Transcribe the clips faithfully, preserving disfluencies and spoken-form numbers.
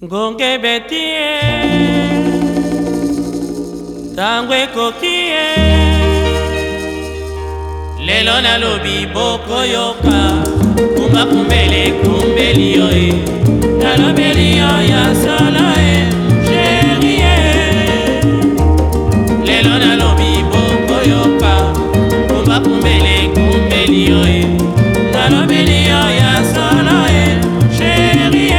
Ngonge betie Tangwe kokie Lelo na lobi boko yoka Kumba kumbele kumbeli yoe Nalobeli yo ya sola e Chérie Lelo na lobi boko yoka Kumba kumbele kumbeli yoe Nalobeli yo ya sola e Chérie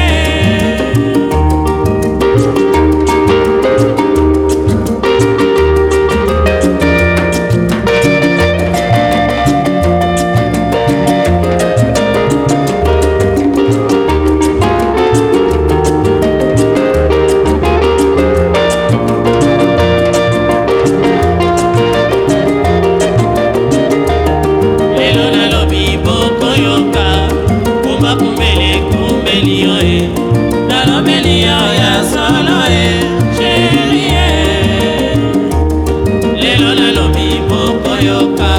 Yo